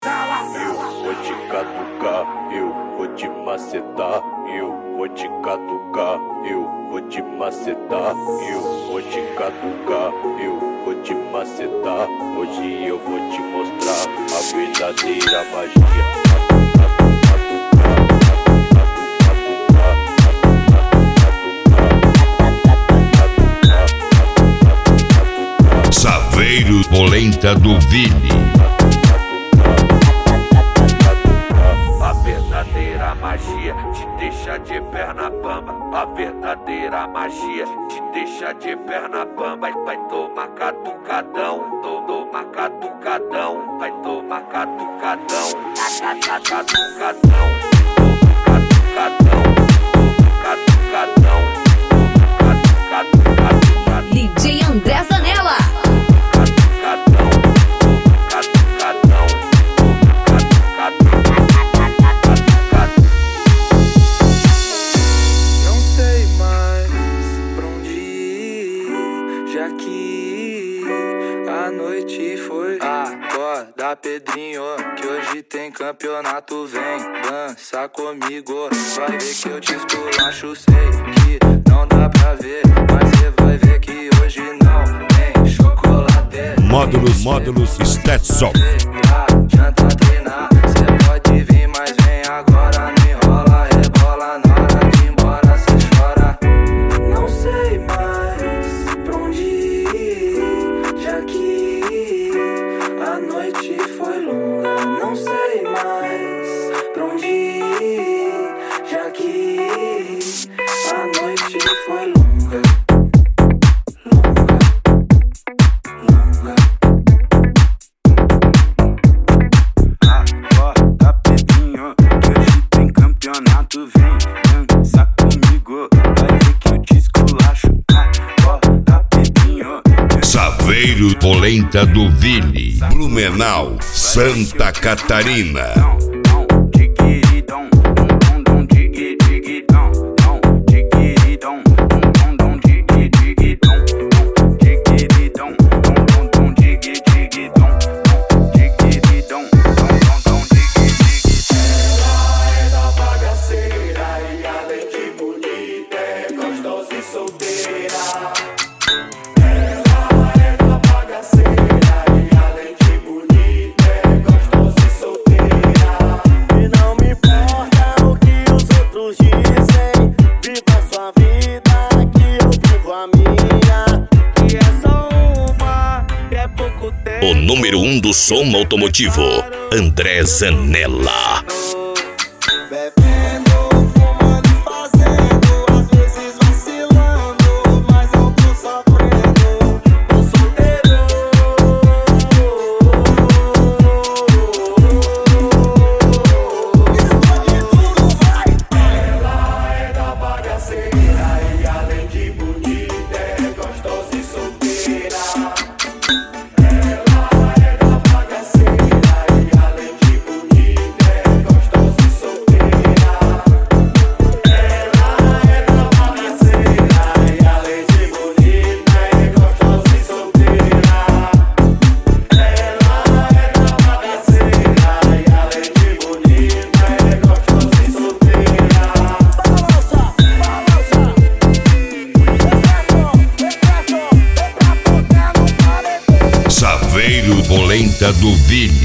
Eu vou te catucar, eu vou te macetar. Eu vou te catucar, eu vou te macetar. Eu vou te catucar, eu vou te macetar. Hoje eu vou te mostrar a verdadeira magia. Saveiro Polenta do Vini. A verdadeira magia te deixa de perna bamba. A verdadeira magia te deixa de perna bamba. Vai tomar catucadão, toma catucadão. Vai tomar catucadão, catucadão, catucadão, catucadão. DJ André Zanella. Não sei mais pra onde ir, já que a noite foi. Acorda, Pedrinho, que hoje tem campeonato. Vem dança comigo, vai ver que eu te esculacho. Sei que não dá pra ver, mas cê vai ver que hoje não tem chocolate. Módulos Stetson. Adianta treinar, cê pode vir, mas vem agora. Não enrola, rebola, na hora de ir embora cê chora. Não sei mais pra onde ir, já que a noite foi longa. Não sei mais pra onde ir, já que a noite foi longa. Acorda, Pedrinho, que hoje tem campeonato. Vem dança comigo, vai ver que eu te esculacho. Acorda, Pedrinho. Saveiro Polenta do Vini. Blumenau, Santa Catarina. O número 1 do som automotivo, André Zanella. Saveiro Polenta do Vini.